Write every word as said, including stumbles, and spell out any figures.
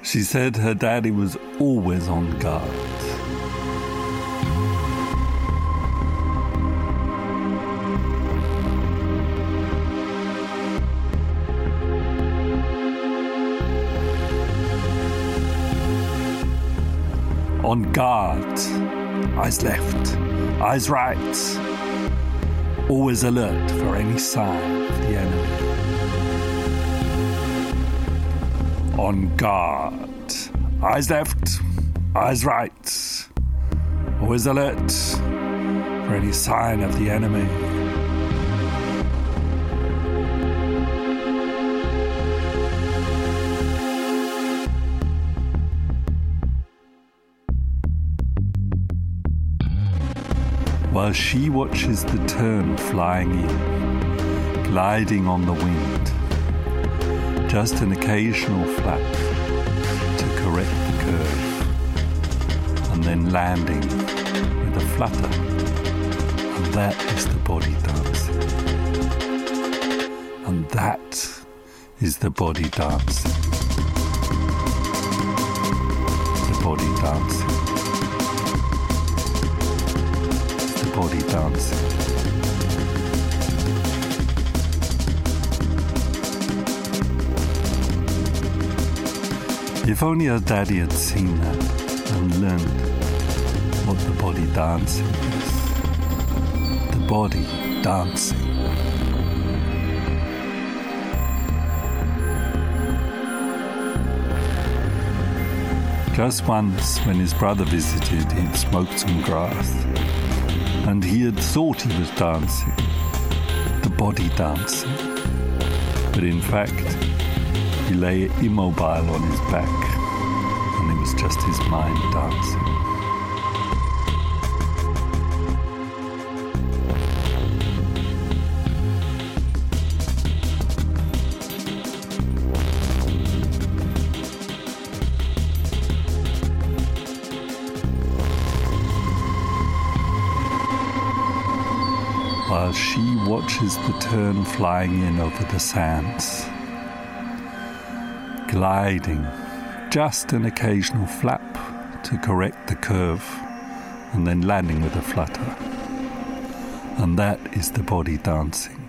She said her daddy was always on guard. On guard. Eyes left, eyes right. Always alert for any sign of the enemy. On guard. Eyes left, eyes right. Always alert for any sign of the enemy. While she watches the tern flying in, gliding on the wind, just an occasional flap to correct the curve, and then landing with a flutter, and that is the body dancing. And that is the body dancing. The body dancing. Body dancing. If only her daddy had seen that and learned what the body dancing is. The body dancing. Just once, when his brother visited, he'd smoked some grass. And he had thought he was dancing, the body dancing. But in fact, he lay immobile on his back, and it was just his mind dancing. While she watches the tern flying in over the sands, gliding, just an occasional flap to correct the curve, and then landing with a flutter. And that is the body dancing.